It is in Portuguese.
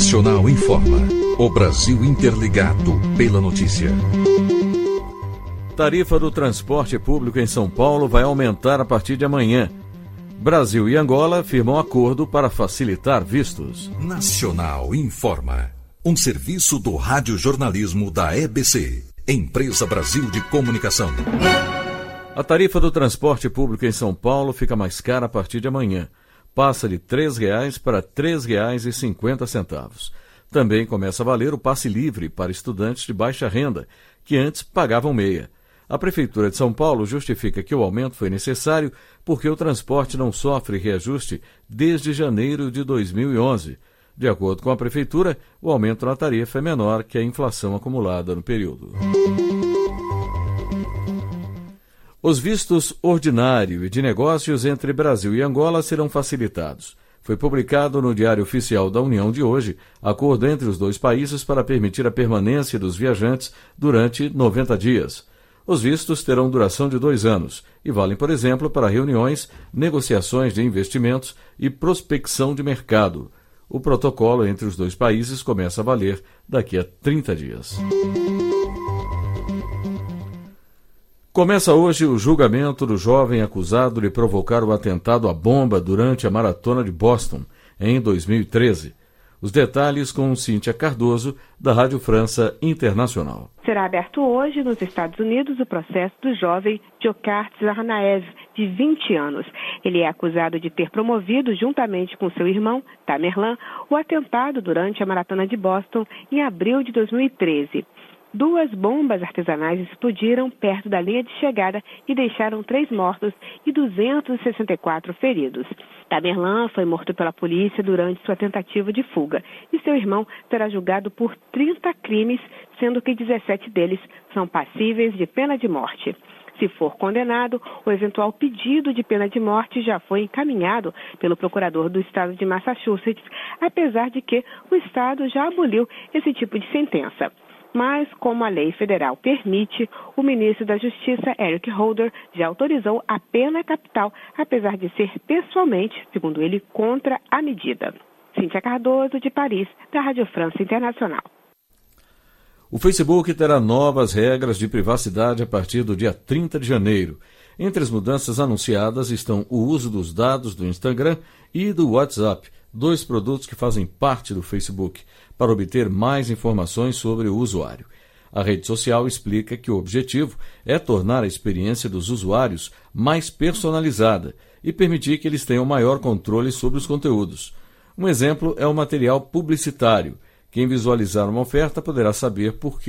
Nacional informa. O Brasil interligado pela notícia. Tarifa do transporte público em São Paulo vai aumentar a partir de amanhã. Brasil e Angola firmam acordo para facilitar vistos. Nacional informa. Um serviço do radiojornalismo da EBC, Empresa Brasil de Comunicação. A tarifa do transporte público em São Paulo fica mais cara a partir de amanhã. Passa de R$ 3,00 para R$ 3,50. Também começa a valer o passe livre para estudantes de baixa renda, que antes pagavam meia. A Prefeitura de São Paulo justifica que o aumento foi necessário porque o transporte não sofre reajuste desde janeiro de 2011. De acordo com a Prefeitura, o aumento na tarifa é menor que a inflação acumulada no período. Os vistos ordinário e de negócios entre Brasil e Angola serão facilitados. Foi publicado no Diário Oficial da União de hoje acordo entre os dois países para permitir a permanência dos viajantes durante 90 dias. Os vistos terão duração de 2 anos e valem, por exemplo, para reuniões, negociações de investimentos e prospecção de mercado. O protocolo entre os dois países começa a valer daqui a 30 dias. Começa hoje o julgamento do jovem acusado de provocar o atentado à bomba durante a Maratona de Boston, em 2013. Os detalhes com Cíntia Cardoso, da Rádio França Internacional. Será aberto hoje, nos Estados Unidos, o processo do jovem Dzhokhar Tsarnaev, de 20 anos. Ele é acusado de ter promovido, juntamente com seu irmão, Tamerlan, o atentado durante a Maratona de Boston, em abril de 2013. 2 bombas artesanais explodiram perto da linha de chegada e deixaram 3 mortos e 264 feridos. Tamerlan foi morto pela polícia durante sua tentativa de fuga e seu irmão será julgado por 30 crimes, sendo que 17 deles são passíveis de pena de morte. Se for condenado, o eventual pedido de pena de morte já foi encaminhado pelo procurador do estado de Massachusetts, apesar de que o estado já aboliu esse tipo de sentença. Mas, como a lei federal permite, o ministro da Justiça, Eric Holder, já autorizou a pena capital, apesar de ser pessoalmente, segundo ele, contra a medida. Cíntia Cardoso, de Paris, da Rádio França Internacional. O Facebook terá novas regras de privacidade a partir do dia 30 de janeiro. Entre as mudanças anunciadas estão o uso dos dados do Instagram e do WhatsApp, 2 produtos que fazem parte do Facebook, para obter mais informações sobre o usuário. A rede social explica que o objetivo é tornar a experiência dos usuários mais personalizada e permitir que eles tenham maior controle sobre os conteúdos. Um exemplo é o material publicitário. Quem visualizar uma oferta poderá saber por que